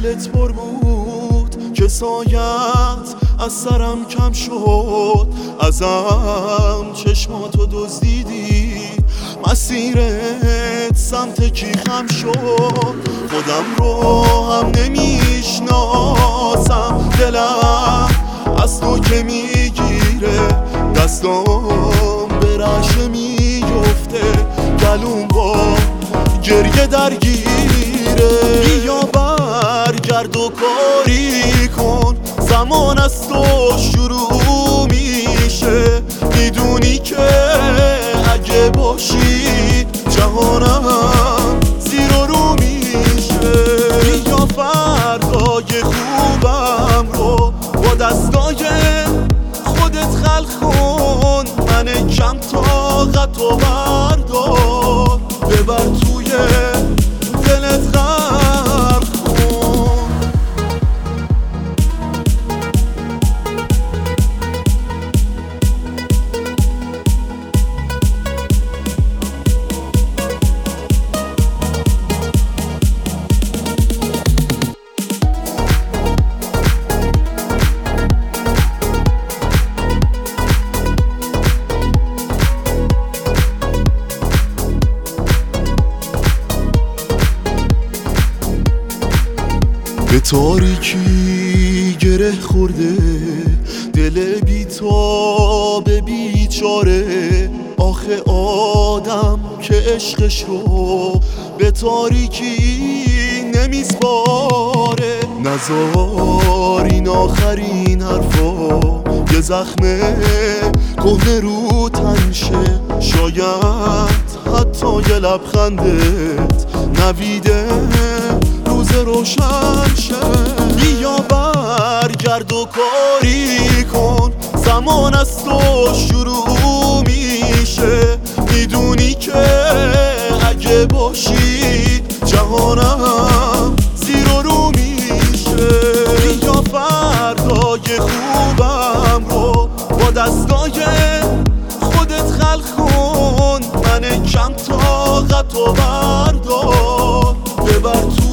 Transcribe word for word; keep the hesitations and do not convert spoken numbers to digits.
دلت پر بود که سایت از سرم کم شد، ازم چشماتو دزدیدی، مسیرت سمت کی خم شد. خودم رو هم نمیشناسم، دلم از تو که میگیره، دستام به رعشه میفته، گلوم با گریه درگیره. بیا برگرد و کاری کن، زمان از تو شروع میشه، میدونی که اگه باشی جهانم زیر و رو میشه. بیا فردای خوبم رو با دستای خودت خلق کن، من کم طاقت و بردار، ببر توی دلت غرق کن. به تاریکی گره خورده دل بیتاب بیچاره، آخه آدم که عشقش رو به تاریکی نمیسپاره. نزار این آخرین حرفا یه زخم کهنه رو تنشه، شاید حتی یه لبخندت نویده روز روشن شه. بیا برگرد و کاری کن، زمان از تو شروع میشه، میدونی که اگه باشی جهانم زیر و رو میشه. بیا فردای خوبم رو با دستای خودت خلق کن، من کم طاقت و بردار، ببر تو